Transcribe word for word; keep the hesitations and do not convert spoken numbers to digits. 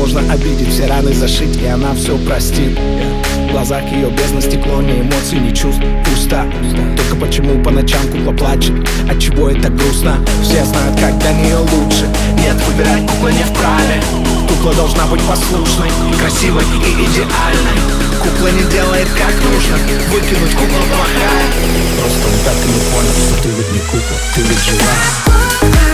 Сложно обидеть, все раны зашить, и она все простит. В глазах ее бездна, стекло, ни эмоций, ни чувств. Пусто. Только почему по ночам кукла плачет? Отчего это грустно? Все знают, как для нее лучше. Нет, выбирать кукла не вправе. Кукла должна быть послушной, красивой и идеальной. Кукла не делает как нужно, выкинуть кукла плохая. Просто он так и не понял, что ты ведь не кукла, ты ведь жива.